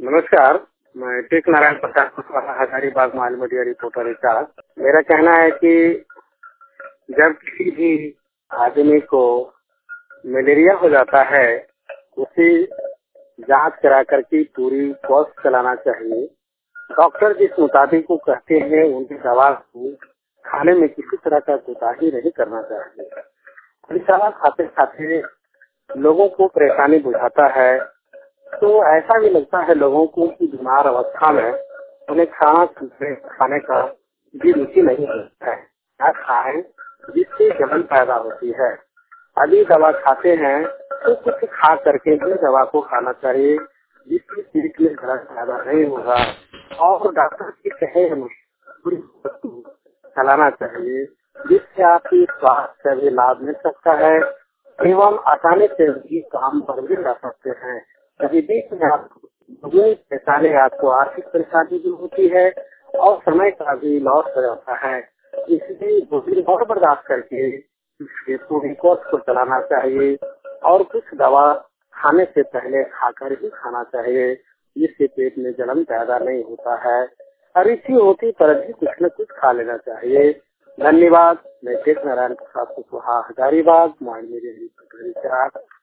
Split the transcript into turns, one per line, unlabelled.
नमस्कार। मैं टेक नारायण प्रसाद कुशवाहा, हजारीबाग मालमडिया रिपोर्टर इंचार्ज। मेरा कहना है कि जब किसी भी आदमी को मलेरिया हो जाता है, उसे जांच करा करके पूरी कोर्स चलाना चाहिए। डॉक्टर जिस मुताबिक को कहते हैं उनकी दवा को खाने में किसी तरह का कोताही नहीं करना चाहिए। दवा खाते खाते लोगों को परेशानी बुझाता है, तो ऐसा भी लगता है लोगों को कि बीमार अवस्था में उन्हें खाने का भी रुचि नहीं होता है। क्या खाएं जिससे जलन पैदा होती है। अभी दवा खाते हैं तो कुछ खा करके ही दवा को खाना चाहिए, जिससे पेट में जलन पैदा नहीं होगा और डॉक्टर की कहे पूरी वस्तु चलाना चाहिए, जिससे आपकी स्वास्थ्य से भी लाभ मिल सकता है एवं आसानी से भी काम पर भी रह सकते हैं। कभी बीच में परेशानी आपको आर्थिक परेशानी भी होती है और समय का भी लॉस हो जाता है। इसलिए 2 दिन और बर्दाश्त करके पूरी कोर्स को चलाना चाहिए और कुछ दवा खाने से पहले खाकर ही खाना चाहिए, जिससे पेट में जलन पैदा नहीं होता है। रुचि होती पर भी कुछ न कुछ खा लेना चाहिए। धन्यवाद। मैं टेक नारायण प्रसाद कुशवाहा, हजारीबाग मालमडिया रिपोर्टर इंचार्ज।